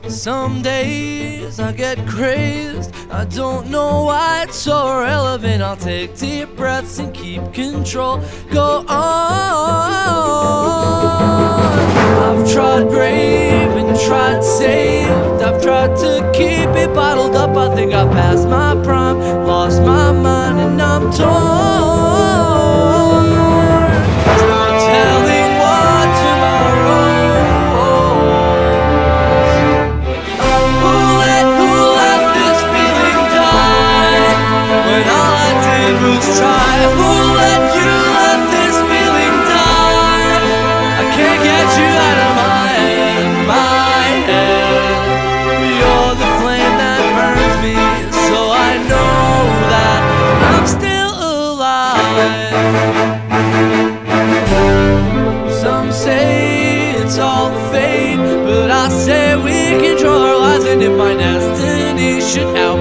Some days I get crazed, I don't know why it's so irrelevant. I'll take deep breaths and keep control. Go on. I've tried brave and tried saved, I've tried to keep it bottled up. I think I've passed my prime, lost my mind, and I'm torn. There's no telling what tomorrow. Who let this feeling die when all I did was try? Who let you let this feeling die? I can't get you out of my head. You're the flame that burns me, so I know that I'm still alive. Some say it's all fate, but I say we control our lives. And if my destiny should out